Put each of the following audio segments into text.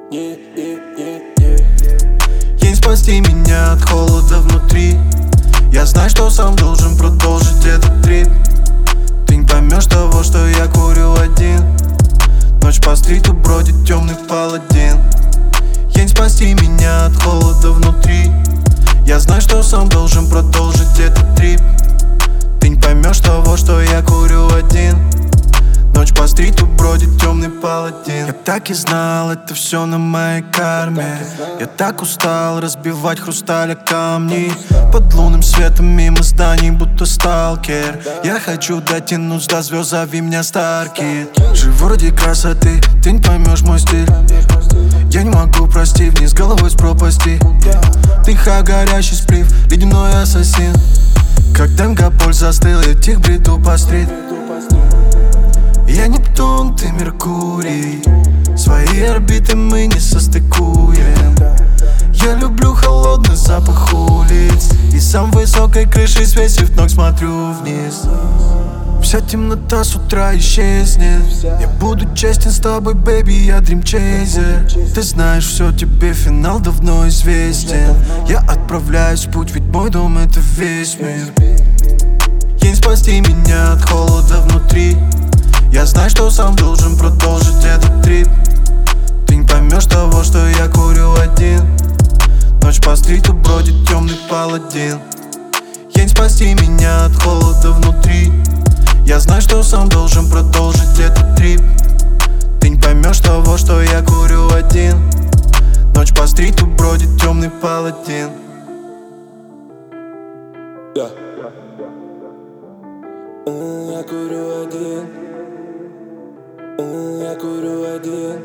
День спасти меня от холода внутри. Я знаю, что сам должен продолжить этот трип. Ты не поймешь того, что я курю один. Ночь по стриту бродит темный паладин. День спасти меня от холода внутри. Я знаю, что сам должен продолжить этот трип. Ты не поймешь того, что я курю один. Ночь по стриту бродит темный паладин. Я так и знал, это все на моей карме. Я так устал разбивать хрусталь о камни. Под лунным светом мимо зданий, будто сталкер. Я хочу дотянуться до звезд, зови меня Старки. Живу ради красоты, ты не поймешь мой стиль. Я не могу простить, вниз головой с пропасти. Дыха горящий сплив, ледяной ассасин. Как Денгополь застыл, я тих бреду по стрит. Я Нептун, ты Меркурий. Свои орбиты мы не состыкуем. Я люблю холодный запах улиц. И сам высокой крышей, свесив ног, смотрю вниз. Вся темнота с утра исчезнет. Я буду честен с тобой, бэби, я дримчейзер. Ты знаешь, все, тебе финал давно известен. Я отправляюсь в путь, ведь мой дом — это весь мир. День спасти меня от холода внутри. Я знаю, что сам должен продолжить этот трип. Ты не поймешь того, что я курю один. Ночь по стриту бродит темный паладин. День спасти меня от холода внутри. Я знаю, что сам должен продолжить этот трип. Ты не поймешь того, что я курю один. Ночь по стриту бродит темный паладин. Я курю один. Я курю один.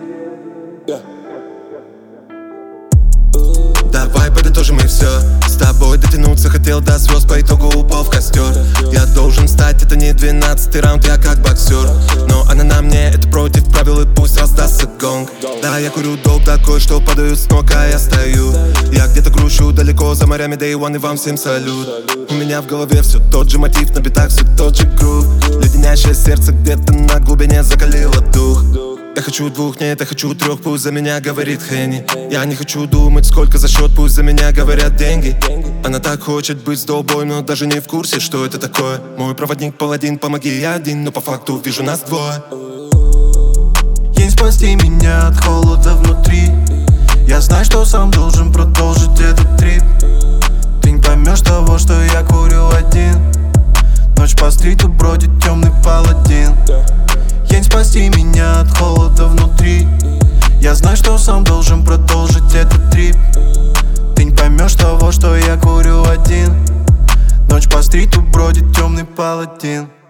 Давай подытожим и все. С тобой дотянуться хотел до звезд, по итогу упал в костер. Я должен стать, это не 12-й раунд, я как боксер. Но она на мне, это против правил, и пусть раздастся гонг. Да, я курю долг такой, что падаю с ног, а я стою. Я где-то грущу далеко за морями, Day One, и вам всем салют. У меня в голове все тот же мотив, на битах все тот же грув. Леденящее сердце где-то на глубине закалило дух. Я хочу двух, нет, я хочу трех, пусть за меня говорит Хенни. Я не хочу думать, сколько за счет, пусть за меня говорят деньги. Она так хочет быть с долбой, но даже не в курсе, что это такое. Мой проводник паладин, помоги, я один, но по факту вижу нас двое. День спасти меня от холода внутри. Я знаю, что сам должен продолжить этот трип. Ты не поймешь того, что я курю один. Ночь по стриту бродит темный паладин. День спасти меня от холода внутри. Я знаю, что сам должен продолжить этот трип. Ты не поймешь того, что я курю один. Ночь по стриту бродит темный паладин.